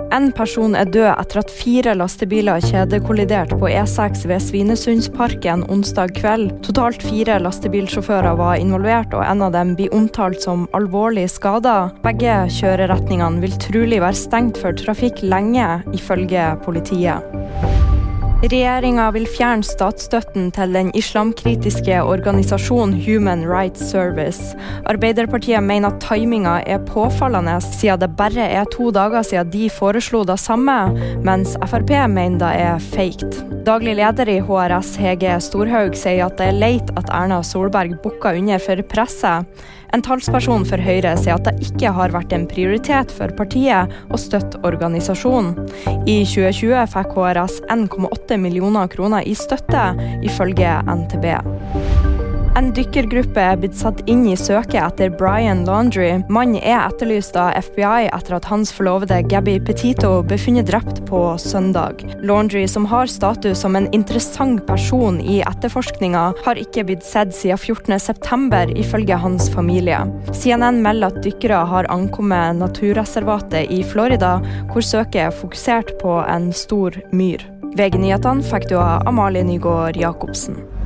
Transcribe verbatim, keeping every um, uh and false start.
En person er død etter at fire lastebiler kjedekolliderte på E seks ved Svinesundsparken onsdag kveld. Totalt fire lastebilsjåfører var involvert, og en av dem blir omtalt som alvorlig skadet. Begge kjøreretningene vil trolig være stengt for trafikk lenge, ifølge politiet. Regjeringen vil fjerne statsstøtten til den islamkritiske organisasjonen Human Rights Service. Arbeiderpartiet mener at timingen er påfallende, siden det bare er to dager siden de foreslo det samme, mens F R P mener det er fake. Daglig leder i H R S, Hege Storhaug, sier at det er leit at Erna Solberg bukket under for presset. En talsperson for Høyre sier at det ikke har vært en prioritet for partiet å støtte organisasjonen. I tjue tjue fikk H R S en komma åtte millioner kroner i støtte, ifølge N T B. En dykkergruppe er blitt satt inn i søket etter Brian Laundrie. Mannen er etterlyst av F B I etter at hans forlovede Gabby Petito ble funnet drept på søndag. Laundrie, som har status som en interessant person i etterforskninga, har ikke blitt sett siden fjortende september, ifølge hans familie. C N N melder at dykkere har ankommet naturreservatet i Florida, hvor søket er fokusert på en stor myr. V G-nyhetene fikk du av Amalie Nygaard Jakobsen.